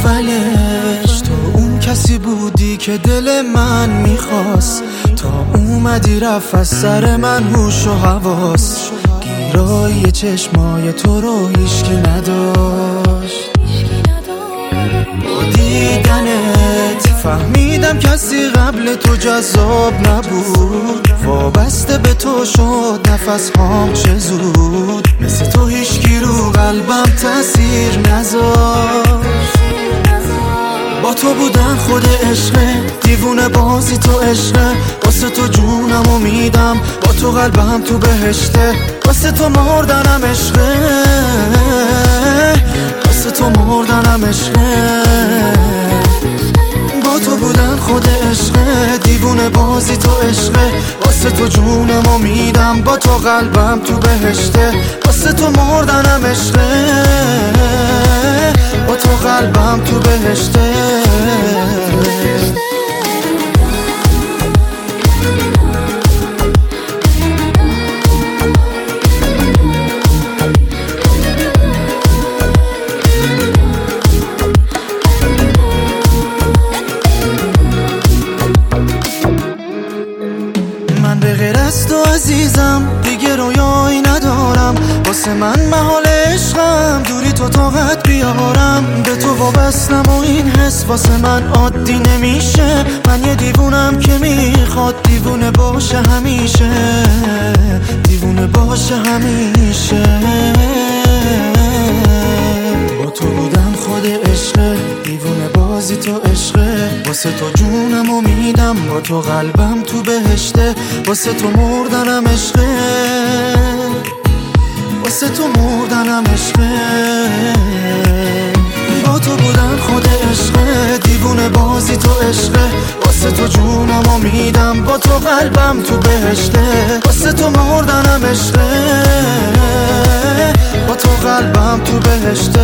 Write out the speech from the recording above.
اولش تو اون کسی بودی که دل من میخواست، تا اومدی رفت از سر من هوش و حواس. گیرای چشمای تو رو هیچکی نداشت. با دیدنت فهمیدم کسی قبل تو جذاب نبود. وابسته به تو شد نفس هام چه زود. مثل تو هیچکی رو قلبم تأثیر نذاشت. با تو بودن خود عشقه، دیوونه بازی تو عشقه. واسه تو جونم میدم، با تو قلبم تو بهشته. واسه تو مردنم عشقه، واسه تو مردنم عشقه. با تو بودن خود عشقه، دیوونه بازی تو عشقه. واسه تو جونم میدم، با تو قلبم تو بهشته. واسه تو مردنم عشقه، با تو قلبم تو بهشته. من به غیر از تو عزیزم دیگه رویایی ندارم. واسه من محال عشقم دوری تو طاقت بیارم. به تو وابستم و این حس واسه من عادی نمیشه. من یه دیوونم که میخواد دیوونه باشه همیشه، دیوونه باشه همیشه. با تو بودم خود عشقه، دیوونه بازی تو عشقه. واسه تو جونم میدم، با تو قلبم تو بهشته. واسه تو مردنم عشقه، واسه تو مردنم عشقه. با تو بودن خود عشقه، دیوونه بازی تو عشقه. واسه تو جونم میدم، با تو قلبم تو بهشته. واسه تو مردنم عشقه، با تو قلبم تو بهشته.